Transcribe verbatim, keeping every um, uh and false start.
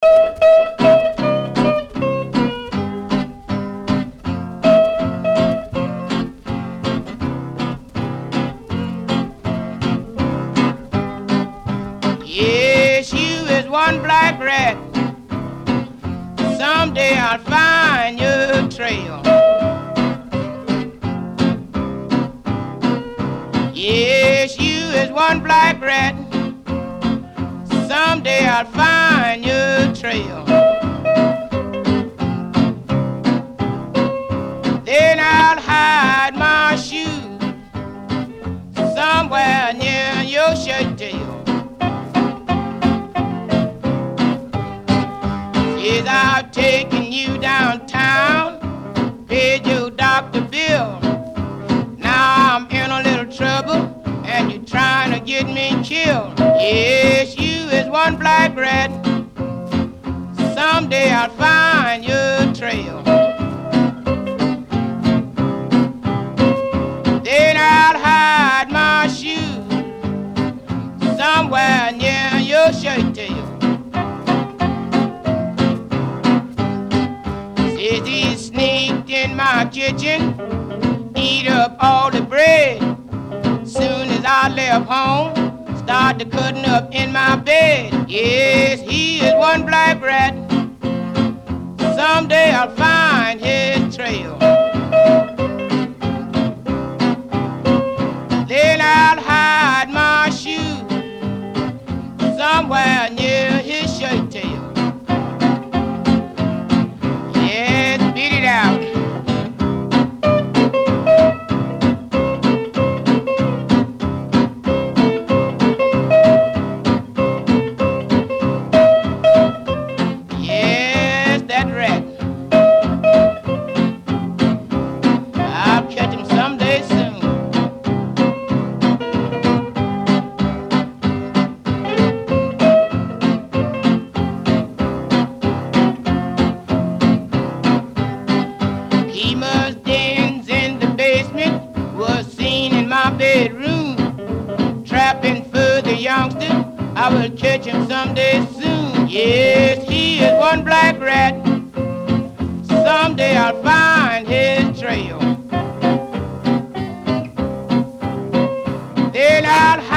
Yes, you is one black rat. Someday I'll find your trail. Yes, you is one black rat. Someday I'll find your trail. Then I'll hide my shoes somewhere near your shirt tail. Yes, I've taken you downtown, paid your doctor bill. Now I'm in a little trouble, and you're trying to get me killed. Yes, you is one black rat. Someday I'll find your trail. Then I'll hide my shoes somewhere near your shirt tail. Says he sneaked in my kitchen, eat up all the bread. Soon as I left home, started cutting up in my bed. Yes, he is one black rat. Someday I'll find his trail. Then I'll hide my shoes somewhere near his shirt tail. Yes, beat it out. Yes, that rat. I'll catch him someday soon. He must dens in the basement, was seen in my bedroom, trapping for the youngster. I will catch him someday soon. Yes, he is one black rat. Someday I'll find his trail. Then I'll